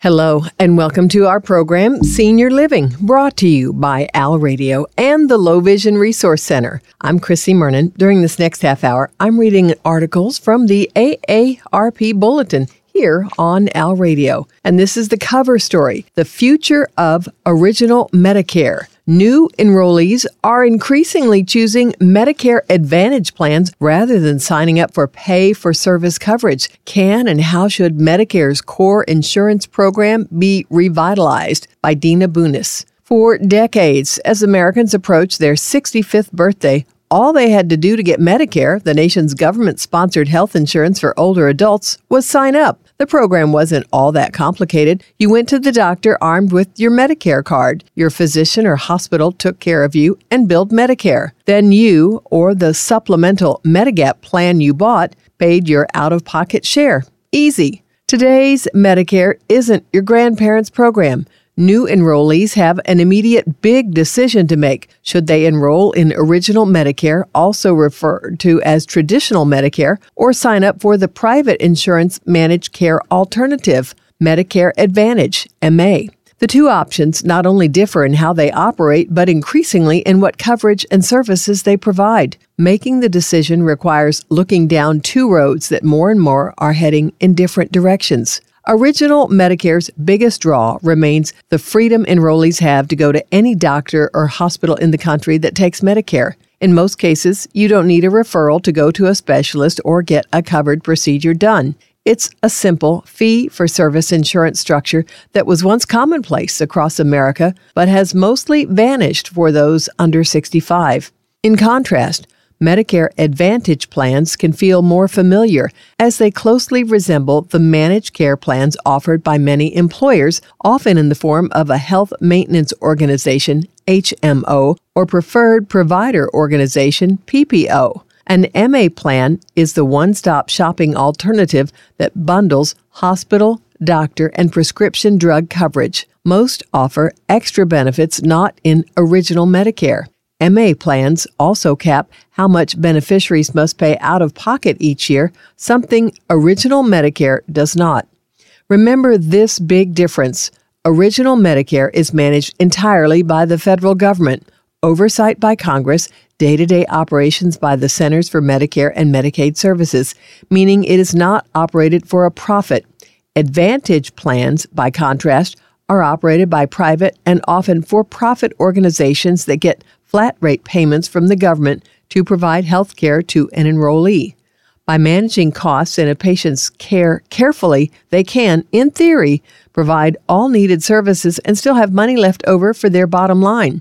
Hello, and welcome to our program, Senior Living, brought to you by Al Radio and the Low Vision Resource Center. I'm Chrissy Mernon. During this next half hour, I'm reading articles from the AARP Bulletin here on Al Radio. And this is the cover story, The Future of Original Medicare. New enrollees are increasingly choosing Medicare Advantage plans rather than signing up for pay-for-service coverage. Can and how should Medicare's core insurance program be revitalized? By Dina Bunis. For decades, as Americans approach their 65th birthday, all they had to do to get Medicare, the nation's government-sponsored health insurance for older adults, was sign up. The program wasn't all that complicated. You went to the doctor armed with your Medicare card. Your physician or hospital took care of you and billed Medicare. Then you, or the supplemental Medigap plan you bought, paid your out-of-pocket share. Easy. Today's Medicare isn't your grandparents' program. New enrollees have an immediate big decision to make. Should they enroll in Original Medicare, also referred to as Traditional Medicare, or sign up for the private insurance managed care alternative, Medicare Advantage, MA? The two options not only differ in how they operate, but increasingly in what coverage and services they provide. Making the decision requires looking down two roads that more and more are heading in different directions. Original Medicare's biggest draw remains the freedom enrollees have to go to any doctor or hospital in the country that takes Medicare. In most cases, you don't need a referral to go to a specialist or get a covered procedure done. It's a simple fee-for-service insurance structure that was once commonplace across America, but has mostly vanished for those under 65. In contrast, Medicare Advantage plans can feel more familiar as they closely resemble the managed care plans offered by many employers, often in the form of a health maintenance organization, HMO, or preferred provider organization, PPO. An MA plan is the one-stop shopping alternative that bundles hospital, doctor, and prescription drug coverage. Most offer extra benefits not in Original Medicare. MA plans also cap how much beneficiaries must pay out of pocket each year, something Original Medicare does not. Remember this big difference. Original Medicare is managed entirely by the federal government, oversight by Congress, day-to-day operations by the Centers for Medicare and Medicaid Services, meaning it is not operated for a profit. Advantage plans, by contrast, are operated by private and often for-profit organizations that get flat-rate payments from the government to provide health care to an enrollee. By managing costs in a patient's care carefully, they can, in theory, provide all needed services and still have money left over for their bottom line.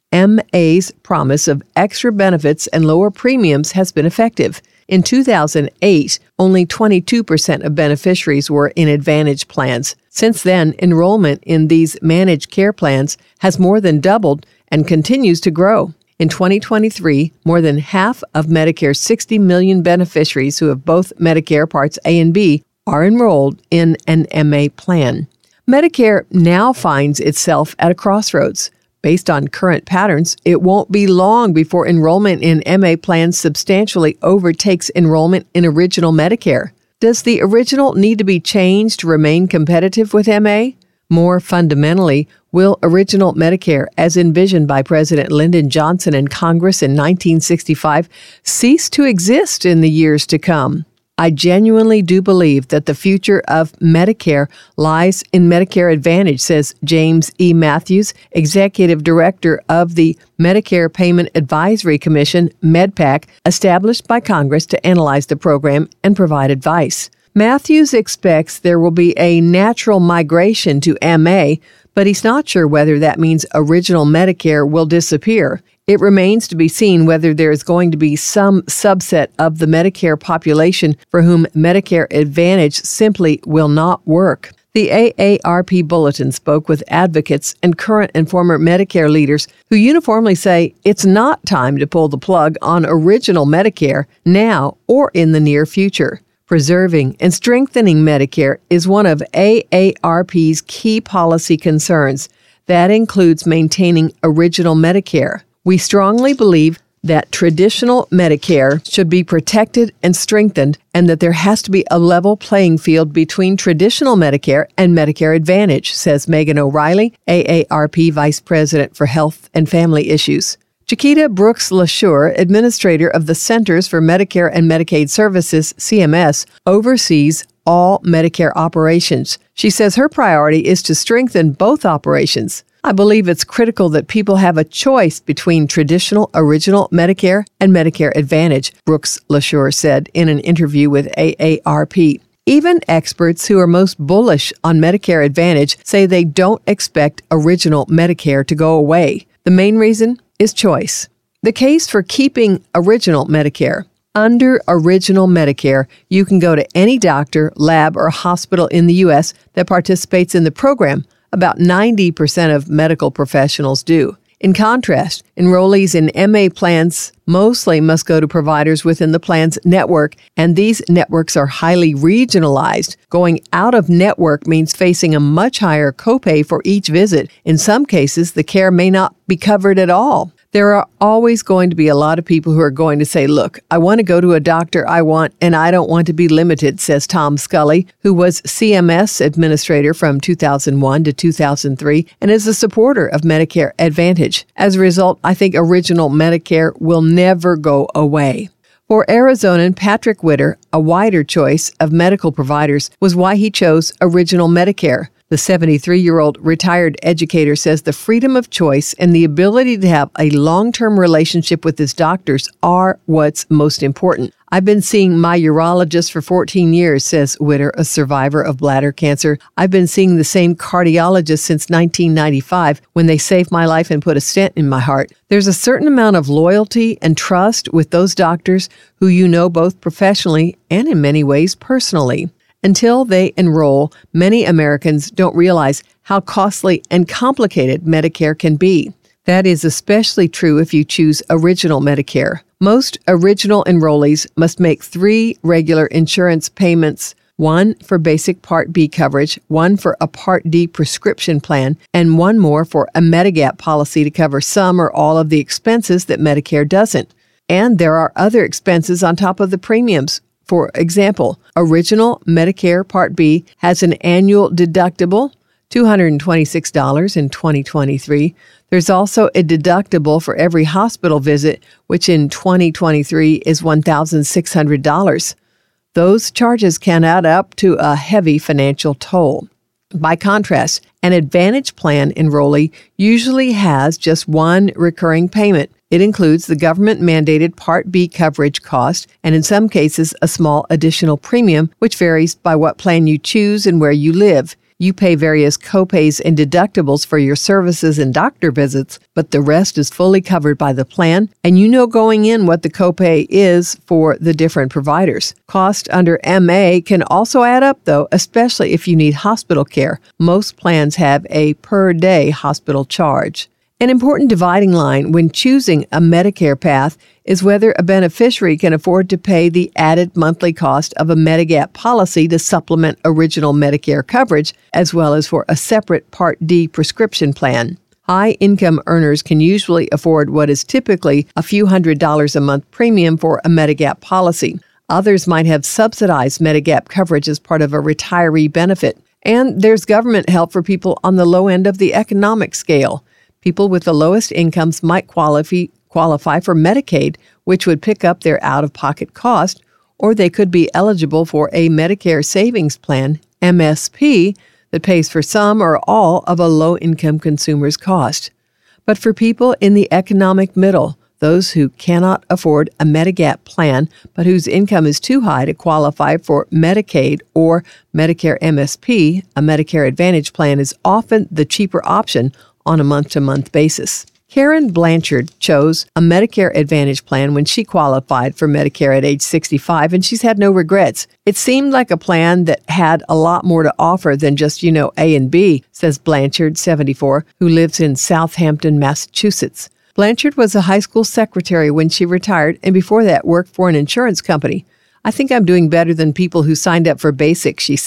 MA's promise of extra benefits and lower premiums has been effective. In 2008, only 22% of beneficiaries were in Advantage plans. Since then, enrollment in these managed care plans has more than doubled and continues to grow. In 2023, more than half of Medicare's 60 million beneficiaries who have both Medicare Parts A and B are enrolled in an MA plan. Medicare now finds itself at a crossroads. Based on current patterns, it won't be long before enrollment in MA plans substantially overtakes enrollment in Original Medicare. Does the Original need to be changed to remain competitive with MA? More fundamentally, will Original Medicare, as envisioned by President Lyndon Johnson and Congress in 1965, cease to exist in the years to come? I genuinely do believe that the future of Medicare lies in Medicare Advantage, says James E. Matthews, Executive Director of the Medicare Payment Advisory Commission, MedPAC, established by Congress to analyze the program and provide advice. Matthews expects there will be a natural migration to MA, but he's not sure whether that means Original Medicare will disappear. It remains to be seen whether there is going to be some subset of the Medicare population for whom Medicare Advantage simply will not work. The AARP Bulletin spoke with advocates and current and former Medicare leaders who uniformly say it's not time to pull the plug on Original Medicare now or in the near future. Preserving and strengthening Medicare is one of AARP's key policy concerns. That includes maintaining Original Medicare. We strongly believe that traditional Medicare should be protected and strengthened, and that there has to be a level playing field between traditional Medicare and Medicare Advantage, says Megan O'Reilly, AARP Vice President for Health and Family Issues. Chiquita Brooks LaSure, administrator of the Centers for Medicare and Medicaid Services, CMS, oversees all Medicare operations. She says her priority is to strengthen both operations. I believe it's critical that people have a choice between traditional original Medicare and Medicare Advantage, Brooks LaSure said in an interview with AARP. Even experts who are most bullish on Medicare Advantage say they don't expect original Medicare to go away. The main reason is choice. The case for keeping original Medicare. Under original Medicare, you can go to any doctor, lab, or hospital in the U.S. that participates in the program. About 90% of medical professionals do. In contrast, enrollees in MA plans mostly must go to providers within the plan's network, and these networks are highly regionalized. Going out of network means facing a much higher copay for each visit. In some cases, the care may not be covered at all. There are always going to be a lot of people who are going to say, look, I want to go to a doctor I want, and I don't want to be limited, says Tom Scully, who was CMS administrator from 2001 to 2003 and is a supporter of Medicare Advantage. As a result, I think original Medicare will never go away. For Arizonan Patrick Witter, a wider choice of medical providers was why he chose original Medicare. The 73-year-old retired educator says the freedom of choice and the ability to have a long-term relationship with his doctors are what's most important. I've been seeing my urologist for 14 years, says Witter, a survivor of bladder cancer. I've been seeing the same cardiologist since 1995 when they saved my life and put a stent in my heart. There's a certain amount of loyalty and trust with those doctors who you know both professionally and in many ways personally. Until they enroll, many Americans don't realize how costly and complicated Medicare can be. That is especially true if you choose original Medicare. Most original enrollees must make 3 regular insurance payments, one for basic Part B coverage, one for a Part D prescription plan, and one more for a Medigap policy to cover some or all of the expenses that Medicare doesn't. And there are other expenses on top of the premiums. For example, original Medicare Part B has an annual deductible, $226 in 2023. There's also a deductible for every hospital visit, which in 2023 is $1,600. Those charges can add up to a heavy financial toll. By contrast, an Advantage plan enrollee usually has just one recurring payment. It includes the government-mandated Part B coverage cost and, in some cases, a small additional premium, which varies by what plan you choose and where you live. You pay various copays and deductibles for your services and doctor visits, but the rest is fully covered by the plan, and you know going in what the copay is for the different providers. Cost under MA can also add up, though, especially if you need hospital care. Most plans have a per-day hospital charge. An important dividing line when choosing a Medicare path is whether a beneficiary can afford to pay the added monthly cost of a Medigap policy to supplement original Medicare coverage, as well as for a separate Part D prescription plan. High-income earners can usually afford what is typically a few $100s a month premium for a Medigap policy. Others might have subsidized Medigap coverage as part of a retiree benefit. And there's government help for people on the low end of the economic scale. People with the lowest incomes might qualify for Medicaid, which would pick up their out-of-pocket cost, or they could be eligible for a Medicare Savings Plan, MSP, that pays for some or all of a low-income consumer's cost. But for people in the economic middle, those who cannot afford a Medigap plan but whose income is too high to qualify for Medicaid or Medicare MSP, a Medicare Advantage plan is often the cheaper option on a month-to-month basis. Karen Blanchard chose a Medicare Advantage plan when she qualified for Medicare at age 65, and she's had no regrets. It seemed like a plan that had a lot more to offer than just, A and B, says Blanchard, 74, who lives in Southampton, Massachusetts. Blanchard was a high school secretary when she retired, and before that worked for an insurance company. I think I'm doing better than people who signed up for basic, she says.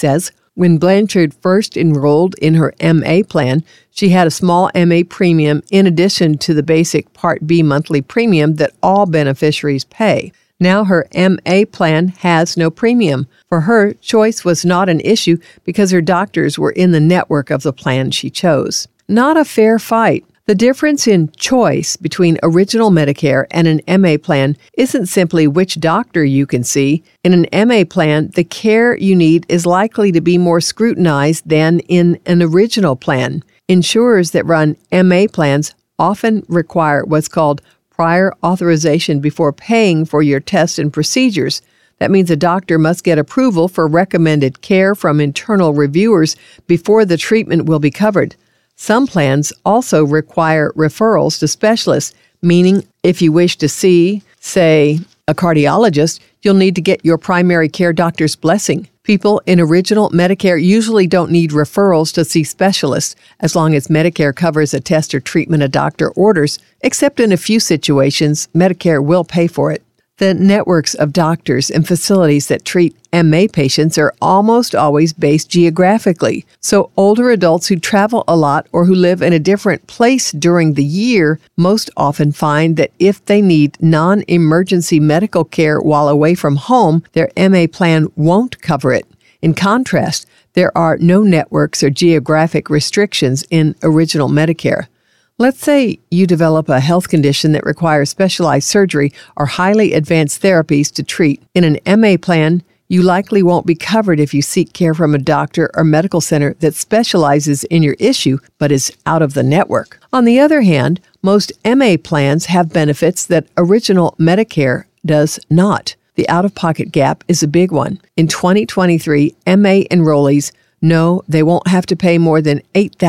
When Blanchard first enrolled in her MA plan, she had a small MA premium in addition to the basic Part B monthly premium that all beneficiaries pay. Now her MA plan has no premium. For her, choice was not an issue because her doctors were in the network of the plan she chose. Not a fair fight. The difference in choice between original Medicare and an MA plan isn't simply which doctor you can see. In an MA plan, the care you need is likely to be more scrutinized than in an original plan. Insurers that run MA plans often require what's called prior authorization before paying for your tests and procedures. That means a doctor must get approval for recommended care from internal reviewers before the treatment will be covered. Some plans also require referrals to specialists, meaning if you wish to see, say, a cardiologist, you'll need to get your primary care doctor's blessing. People in original Medicare usually don't need referrals to see specialists as long as Medicare covers a test or treatment a doctor orders, except in a few situations, Medicare will pay for it. The networks of doctors and facilities that treat MA patients are almost always based geographically. So older adults who travel a lot or who live in a different place during the year most often find that if they need non-emergency medical care while away from home, their MA plan won't cover it. In contrast, there are no networks or geographic restrictions in original Medicare. Let's say you develop a health condition that requires specialized surgery or highly advanced therapies to treat. In an MA plan, you likely won't be covered if you seek care from a doctor or medical center that specializes in your issue but is out of the network. On the other hand, most MA plans have benefits that original Medicare does not. The out-of-pocket gap is a big one. In 2023, MA enrollees know they won't have to pay more than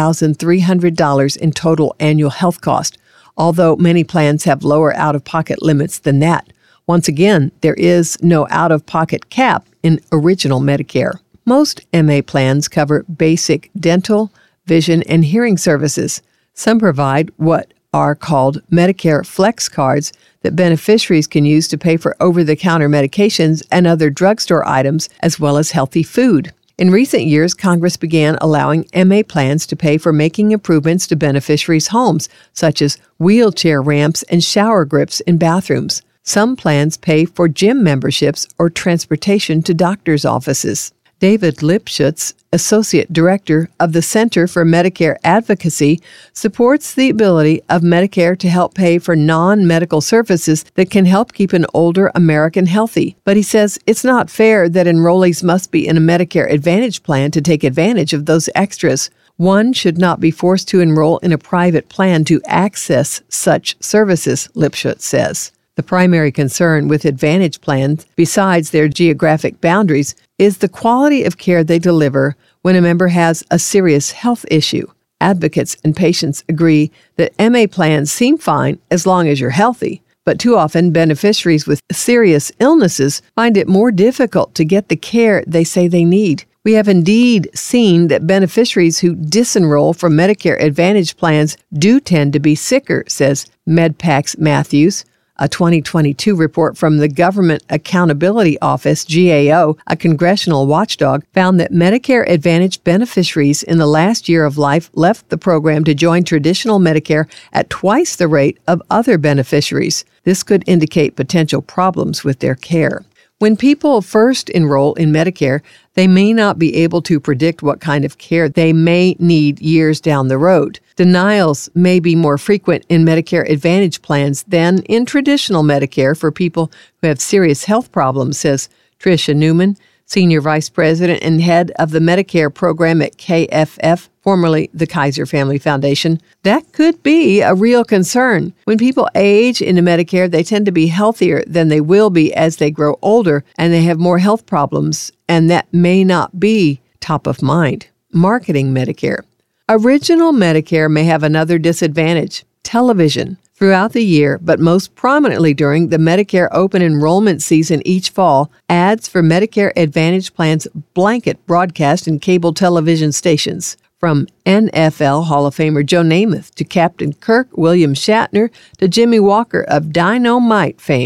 $8,300 in total annual health cost, although many plans have lower out-of-pocket limits than that. Once again, there is no out-of-pocket cap in original Medicare. Most MA plans cover basic dental, vision, and hearing services. Some provide what are called Medicare Flex cards that beneficiaries can use to pay for over-the-counter medications and other drugstore items, as well as healthy food. In recent years, Congress began allowing MA plans to pay for making improvements to beneficiaries' homes, such as wheelchair ramps and shower grips in bathrooms. Some plans pay for gym memberships or transportation to doctors' offices. David Lipschutz, Associate Director of the Center for Medicare Advocacy, supports the ability of Medicare to help pay for non-medical services that can help keep an older American healthy. But he says it's not fair that enrollees must be in a Medicare Advantage plan to take advantage of those extras. One should not be forced to enroll in a private plan to access such services, Lipschutz says. The primary concern with Advantage plans, besides their geographic boundaries, is the quality of care they deliver when a member has a serious health issue. Advocates and patients agree that MA plans seem fine as long as you're healthy, but too often beneficiaries with serious illnesses find it more difficult to get the care they say they need. We have indeed seen that beneficiaries who disenroll from Medicare Advantage plans do tend to be sicker, says MedPAC's Matthews. A 2022 report from the Government Accountability Office, GAO, a congressional watchdog, found that Medicare Advantage beneficiaries in the last year of life left the program to join traditional Medicare at twice the rate of other beneficiaries. This could indicate potential problems with their care. When people first enroll in Medicare, they may not be able to predict what kind of care they may need years down the road. Denials may be more frequent in Medicare Advantage plans than in traditional Medicare for people who have serious health problems, says Tricia Newman, Senior Vice President and Head of the Medicare Program at KFF, formerly the Kaiser Family Foundation. That could be a real concern. When people age into Medicare, they tend to be healthier than they will be as they grow older, and they have more health problems, and that may not be top of mind. Marketing Medicare. Original Medicare may have another disadvantage: television. Throughout the year, but most prominently during the Medicare open enrollment season each fall, ads for Medicare Advantage plans blanket broadcast and cable television stations. From NFL Hall of Famer Joe Namath to Captain Kirk, William Shatner to Jimmy Walker of Dynamite fame,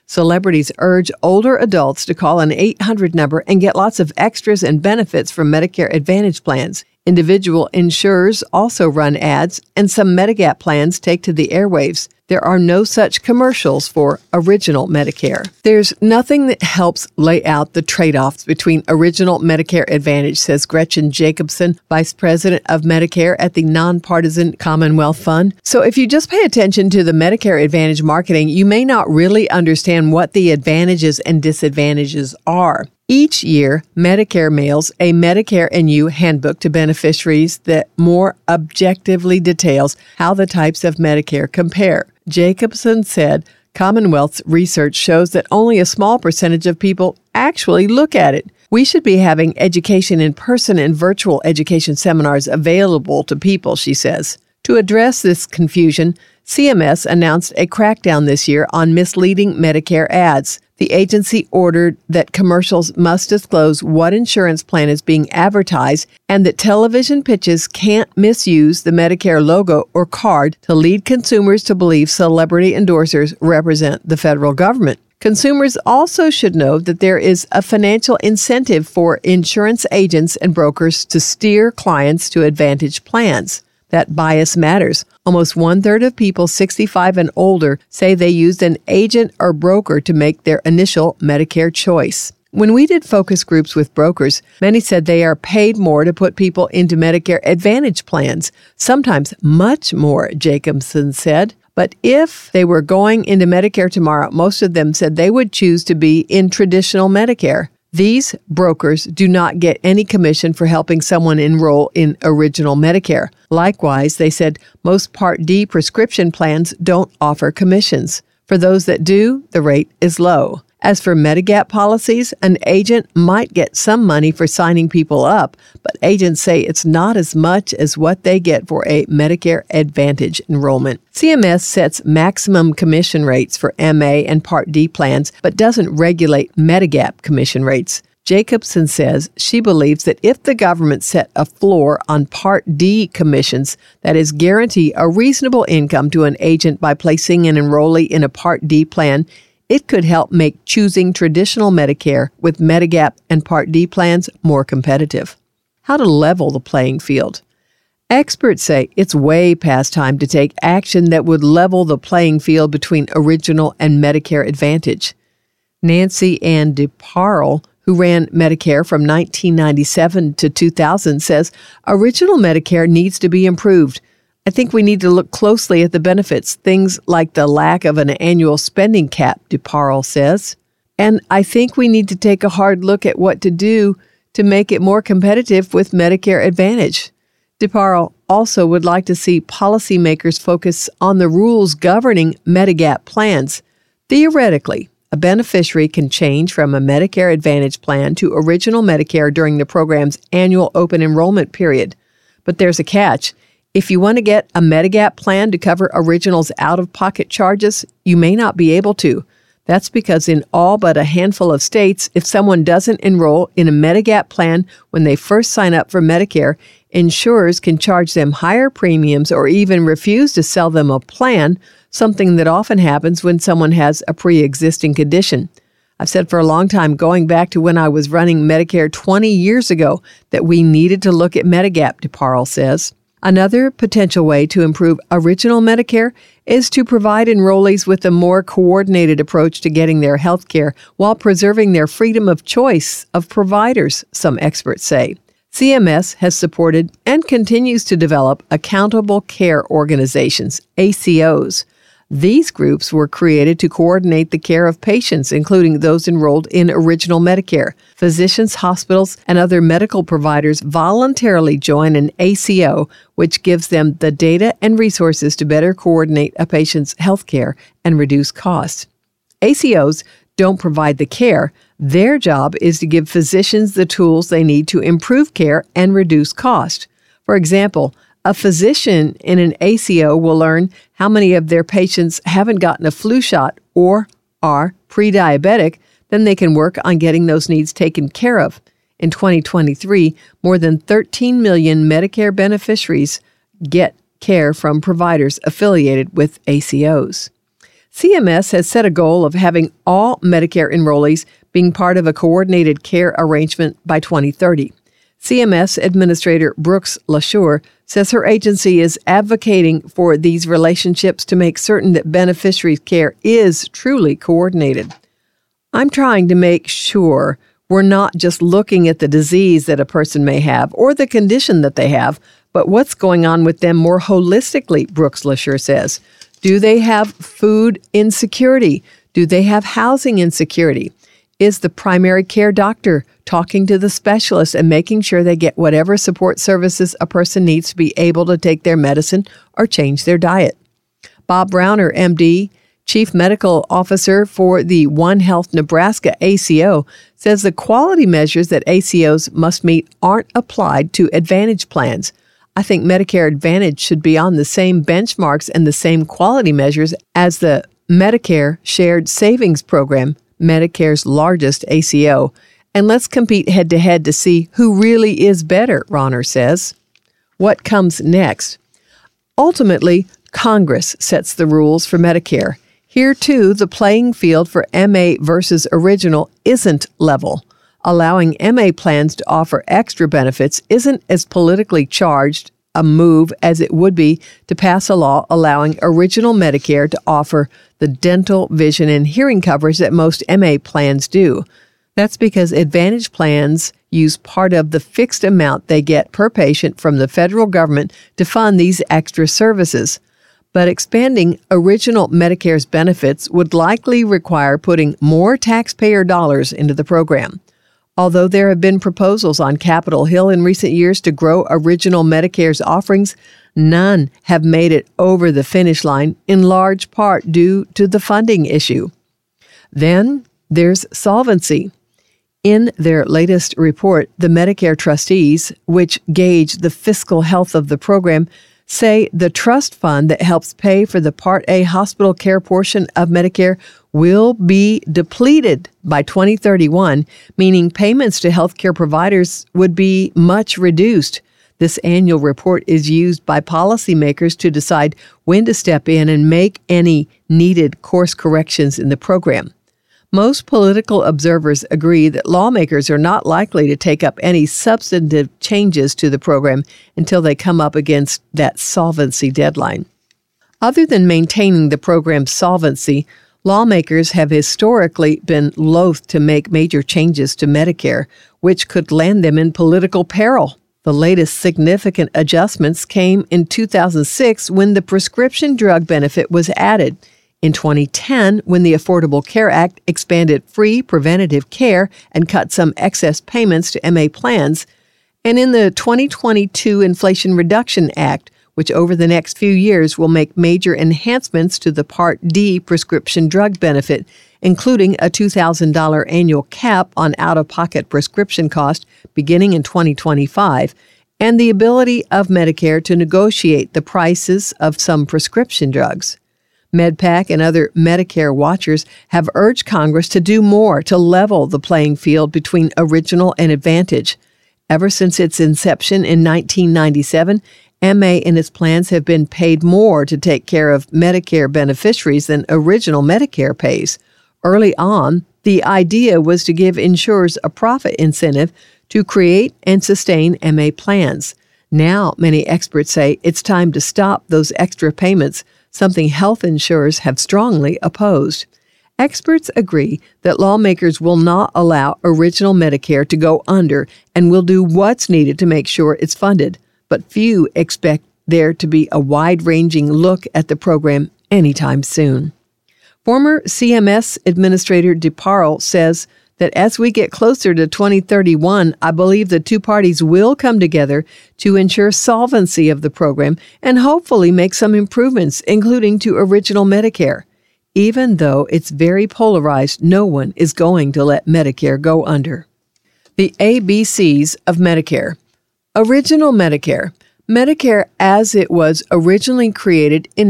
Celebrities urge older adults to call an 800 number and get lots of extras and benefits from Medicare Advantage plans. Individual insurers also run ads, and some Medigap plans take to the airwaves. There are no such commercials for Original Medicare. There's nothing that helps lay out the trade-offs between Original Medicare Advantage, says Gretchen Jacobson, Vice President of Medicare at the Nonpartisan Commonwealth Fund. So if you just pay attention to the Medicare Advantage marketing, you may not really understand what the advantages and disadvantages are. Each year, Medicare mails a Medicare and You handbook to beneficiaries that more objectively details how the types of Medicare compare. Jacobson said Commonwealth's research shows that only a small percentage of people actually look at it. We should be having education in person and virtual education seminars available to people, she says. To address this confusion, CMS announced a crackdown this year on misleading Medicare ads. The agency ordered that commercials must disclose what insurance plan is being advertised and that television pitches can't misuse the Medicare logo or card to lead consumers to believe celebrity endorsers represent the federal government. Consumers also should know that there is a financial incentive for insurance agents and brokers to steer clients to Advantage plans. That bias matters. Almost one-third of people 65 and older say they used an agent or broker to make their initial Medicare choice. When we did focus groups with brokers, many said they are paid more to put people into Medicare Advantage plans, sometimes much more, Jacobson said. But if they were going into Medicare tomorrow, most of them said they would choose to be in traditional Medicare. These brokers do not get any commission for helping someone enroll in Original Medicare. Likewise, they said most Part D prescription plans don't offer commissions. For those that do, the rate is low. As for Medigap policies, an agent might get some money for signing people up, but agents say it's not as much as what they get for a Medicare Advantage enrollment. CMS sets maximum commission rates for MA and Part D plans, but doesn't regulate Medigap commission rates. Jacobson says she believes that if the government set a floor on Part D commissions, that is, guarantee a reasonable income to an agent by placing an enrollee in a Part D plan, it could help make choosing traditional Medicare with Medigap and Part D plans more competitive. How to level the playing field. Experts say it's way past time to take action that would level the playing field between Original and Medicare Advantage. Nancy Ann DeParle, who ran Medicare from 1997 to 2000, says Original Medicare needs to be improved. I think we need to look closely at the benefits, things like the lack of an annual spending cap, DeParle says. And I think we need to take a hard look at what to do to make it more competitive with Medicare Advantage. DeParle also would like to see policymakers focus on the rules governing Medigap plans. Theoretically, a beneficiary can change from a Medicare Advantage plan to Original Medicare during the program's annual open enrollment period. But there's a catch. If you want to get a Medigap plan to cover Original's out-of-pocket charges, you may not be able to. That's because in all but a handful of states, if someone doesn't enroll in a Medigap plan when they first sign up for Medicare, insurers can charge them higher premiums or even refuse to sell them a plan, something that often happens when someone has a pre-existing condition. I've said for a long time, going back to when I was running Medicare 20 years ago, that we needed to look at Medigap, DeParle says. Another potential way to improve Original Medicare is to provide enrollees with a more coordinated approach to getting their health care while preserving their freedom of choice of providers, some experts say. CMS has supported and continues to develop accountable care organizations, ACOs. These groups were created to coordinate the care of patients, including those enrolled in Original Medicare. Physicians, hospitals, and other medical providers voluntarily join an ACO, which gives them the data and resources to better coordinate a patient's health care and reduce costs. ACOs don't provide the care. Their job is to give physicians the tools they need to improve care and reduce cost. For example, a physician in an ACO will learn how many of their patients haven't gotten a flu shot or are pre-diabetic, then they can work on getting those needs taken care of. In 2023, more than 13 million Medicare beneficiaries get care from providers affiliated with ACOs. CMS has set a goal of having all Medicare enrollees being part of a coordinated care arrangement by 2030. CMS Administrator Brooks LaSure says her agency is advocating for these relationships to make certain that beneficiaries' care is truly coordinated. I'm trying to make sure we're not just looking at the disease that a person may have or the condition that they have, but what's going on with them more holistically, Brooks LaSure says. Do they have food insecurity? Do they have housing insecurity? Is the primary care doctor talking to the specialist and making sure they get whatever support services a person needs to be able to take their medicine or change their diet? Bob Browner, MD, Chief Medical Officer for the One Health Nebraska ACO, says the quality measures that ACOs must meet aren't applied to Advantage plans. I think Medicare Advantage should be on the same benchmarks and the same quality measures as the Medicare Shared Savings Program, Medicare's largest ACO. And let's compete head-to-head to see who really is better, Ronner says. What comes next? Ultimately, Congress sets the rules for Medicare. Here, too, the playing field for MA versus original isn't level. Allowing MA plans to offer extra benefits isn't as politically charged a move as it would be to pass a law allowing original Medicare to offer the dental, vision, and hearing coverage that most MA plans do. That's because Advantage plans use part of the fixed amount they get per patient from the federal government to fund these extra services. But expanding original Medicare's benefits would likely require putting more taxpayer dollars into the program. Although there have been proposals on Capitol Hill in recent years to grow original Medicare's offerings, none have made it over the finish line, in large part due to the funding issue. Then there's solvency. In their latest report, the Medicare trustees, which gauge the fiscal health of the program, say the trust fund that helps pay for the Part A hospital care portion of Medicare will be depleted by 2031, meaning payments to healthcare providers would be much reduced. This annual report is used by policymakers to decide when to step in and make any needed course corrections in the program. Most political observers agree that lawmakers are not likely to take up any substantive changes to the program until they come up against that solvency deadline. Other than maintaining the program's solvency, lawmakers have historically been loath to make major changes to Medicare, which could land them in political peril. The latest significant adjustments came in 2006 when the prescription drug benefit was added. In 2010, when the Affordable Care Act expanded free preventative care and cut some excess payments to MA plans, and in the 2022 Inflation Reduction Act, which over the next few years will make major enhancements to the Part D prescription drug benefit, including a $2,000 annual cap on out-of-pocket prescription cost beginning in 2025, and the ability of Medicare to negotiate the prices of some prescription drugs. MedPAC and other Medicare watchers have urged Congress to do more to level the playing field between Original and Advantage. Ever since its inception in 1997, MA and its plans have been paid more to take care of Medicare beneficiaries than Original Medicare pays. Early on, the idea was to give insurers a profit incentive to create and sustain MA plans. Now, many experts say it's time to stop those extra payments, something health insurers have strongly opposed. Experts agree that lawmakers will not allow Original Medicare to go under and will do what's needed to make sure it's funded, but few expect there to be a wide-ranging look at the program anytime soon. Former CMS Administrator DeParle says that as we get closer to 2031, I believe the two parties will come together to ensure solvency of the program and hopefully make some improvements, including to Original Medicare. Even though it's very polarized, no one is going to let Medicare go under. The ABCs of Medicare. Original Medicare. Medicare as it was originally created in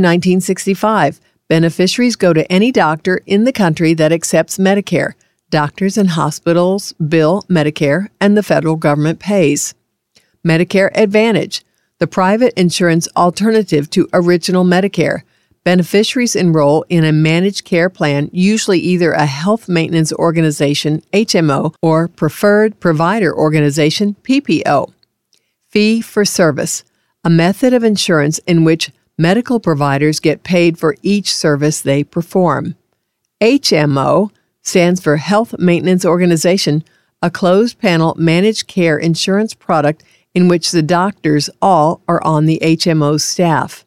1965. Beneficiaries go to any doctor in the country that accepts Medicare. Doctors and hospitals bill Medicare, and the federal government pays. Medicare Advantage, the private insurance alternative to Original Medicare. Beneficiaries enroll in a managed care plan, usually either a health maintenance organization, HMO, or preferred provider organization, PPO. Fee for service, a method of insurance in which medical providers get paid for each service they perform. HMO stands for Health Maintenance Organization, a closed-panel managed care insurance product in which the doctors all are on the HMO's staff.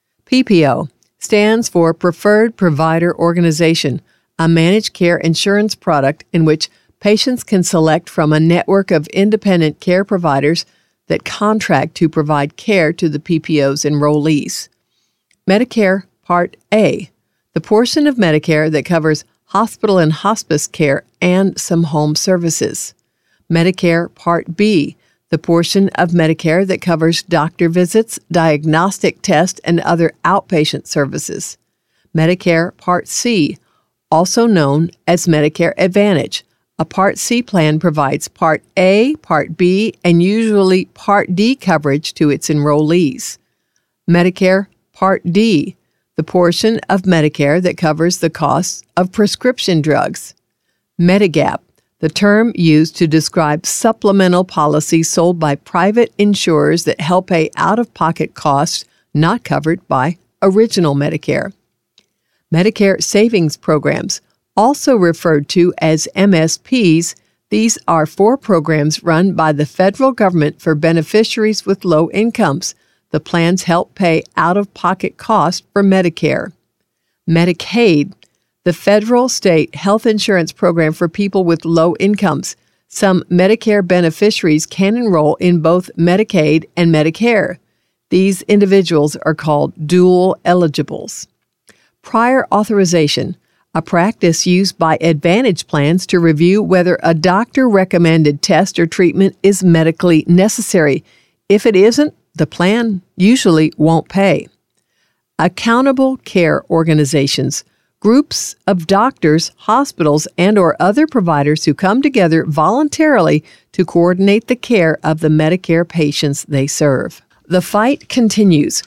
PPO stands for Preferred Provider Organization, a managed care insurance product in which patients can select from a network of independent care providers that contract to provide care to the PPO's enrollees. Medicare Part A, the portion of Medicare that covers hospital and hospice care and some home services. Medicare Part B, the portion of Medicare that covers doctor visits, diagnostic tests, and other outpatient services. Medicare Part C, also known as Medicare Advantage. A Part C plan provides Part A, Part B, and usually Part D coverage to its enrollees. Medicare Part D, the portion of Medicare that covers the costs of prescription drugs. Medigap, the term used to describe supplemental policies sold by private insurers that help pay out-of-pocket costs not covered by original Medicare. Medicare Savings Programs, also referred to as MSPs, these are 4 programs run by the federal government for beneficiaries with low incomes. The plans help pay out-of-pocket costs for Medicare. Medicaid, the federal state health insurance program for people with low incomes. Some Medicare beneficiaries can enroll in both Medicaid and Medicare. These individuals are called dual eligibles. Prior authorization, a practice used by Advantage plans to review whether a doctor-recommended test or treatment is medically necessary. If it isn't, the plan usually won't pay. Accountable care organizations, groups of doctors, hospitals, and/or other providers who come together voluntarily to coordinate the care of the Medicare patients they serve. The fight continues.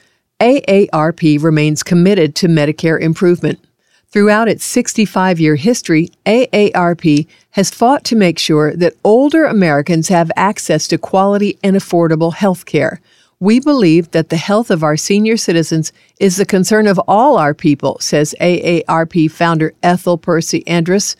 AARP remains committed to Medicare improvement. Throughout its 65-year history, AARP has fought to make sure that older Americans have access to quality and affordable health care. We believe that the health of our senior citizens is the concern of all our people, says AARP founder Ethel Percy Andrus.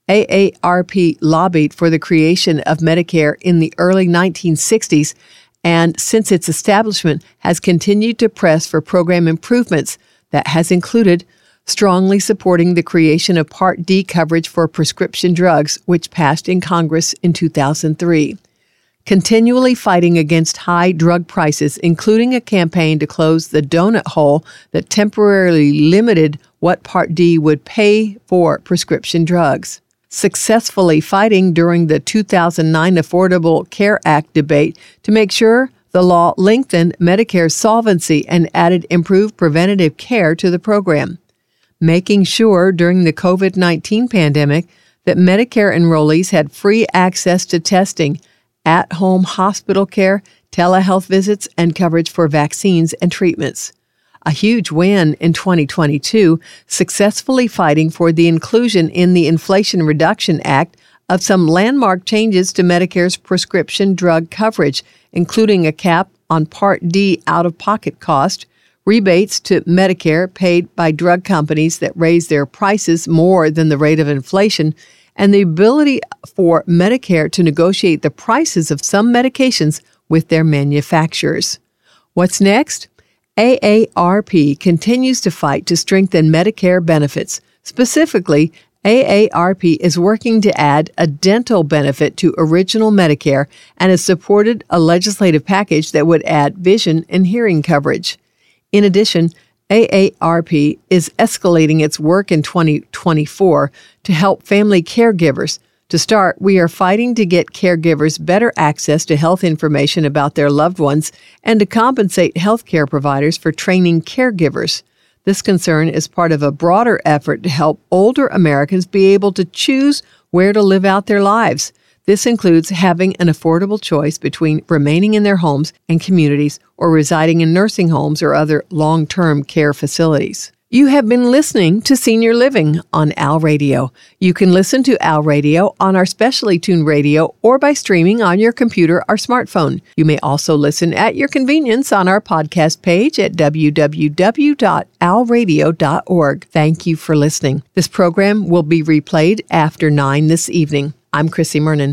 AARP lobbied for the creation of Medicare in the early 1960s, and since its establishment has continued to press for program improvements that has included strongly supporting the creation of Part D coverage for prescription drugs, which passed in Congress in 2003. Continually fighting against high drug prices, including a campaign to close the donut hole that temporarily limited what Part D would pay for prescription drugs. Successfully fighting during the 2009 Affordable Care Act debate to make sure the law lengthened Medicare's solvency and added improved preventative care to the program. Making sure during the COVID-19 pandemic that Medicare enrollees had free access to testing, at-home hospital care, telehealth visits, and coverage for vaccines and treatments. A huge win in 2022, successfully fighting for the inclusion in the Inflation Reduction Act of some landmark changes to Medicare's prescription drug coverage, including a cap on Part D out-of-pocket cost, rebates to Medicare paid by drug companies that raise their prices more than the rate of inflation, and the ability for Medicare to negotiate the prices of some medications with their manufacturers. What's next? AARP continues to fight to strengthen Medicare benefits. Specifically, AARP is working to add a dental benefit to original Medicare and has supported a legislative package that would add vision and hearing coverage. In addition, AARP is escalating its work in 2024 to help family caregivers. To start, we are fighting to get caregivers better access to health information about their loved ones and to compensate healthcare providers for training caregivers. This concern is part of a broader effort to help older Americans be able to choose where to live out their lives. This includes having an affordable choice between remaining in their homes and communities or residing in nursing homes or other long-term care facilities. You have been listening to Senior Living on Al Radio. You can listen to Al Radio on our specially tuned radio or by streaming on your computer or smartphone. You may also listen at your convenience on our podcast page at www.alradio.org. Thank you for listening. This program will be replayed after 9 this evening. I'm Chrissy Murnan.